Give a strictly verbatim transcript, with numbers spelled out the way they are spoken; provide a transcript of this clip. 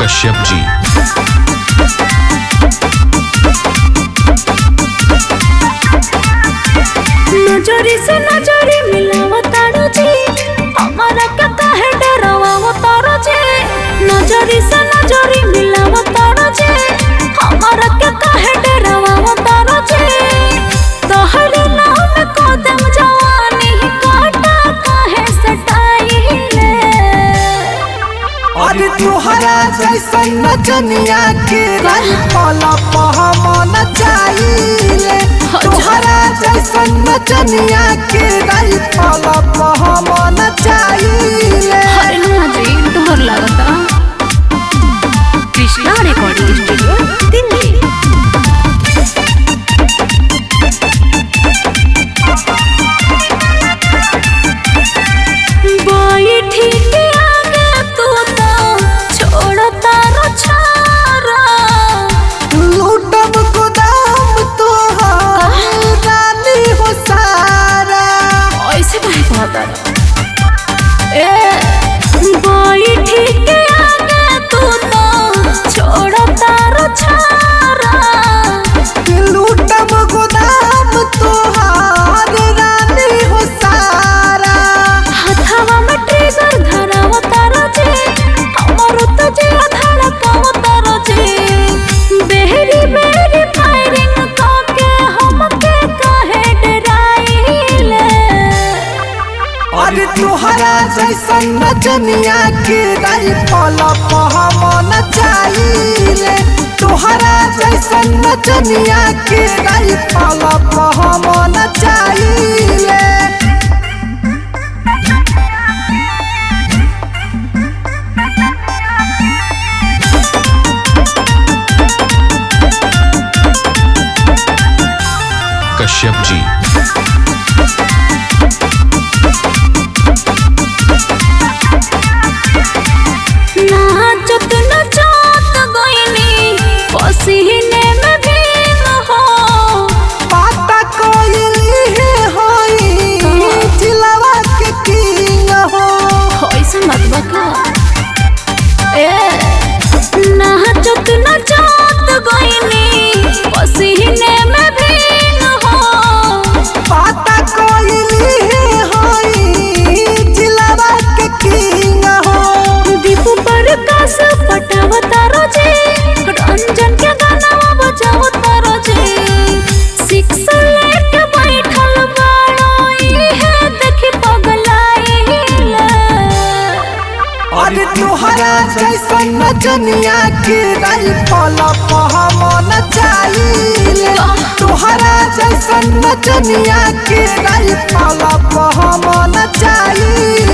कश्यप जी। नजरी से नजरी मिलावतारो जी, हमारा क्या काहे डरावतारो जी। नजरी से नजरी मिलावतारो जी, हमारा क्या काहे डरावतारो जी। तोहरे नाम कदम जवानी काटा काहे सटाइले। और तुहरा जैसन नचनिया के राइफल पहमन चाहिए। तुहरा जैसन नचनिया के राइफल पहमन चाहिए। अरे ना जी डर लगता। Krishna recording studio Delhi. तुहरा जैसन नचनिया के राइफल पहमन चाहिए। तुहरा जैसन नचनिया के राइफल पहमन चाहिए। कश्यप जी। नाचत नचात गइनी पसीने में भीग हो। पाता कोइली है होई चिलवा के किंग हो। ऐसे मत बका। ए नाचत नचात गइनी पसीने में भीग हो। पाता कोइली है होई चिलवा के किंग हो। दीपू पर कास पटावतारो जी, रंजन के गाना बजावतारो जी। सिक्स लेके बैठल बाड़ो इहे देखी पगलाइले। और तुहरा जैसन नचनिया के राइफल पहमन चाहिए। तुहरा जैसन नचनिया के राइफल पहमन चाहिए।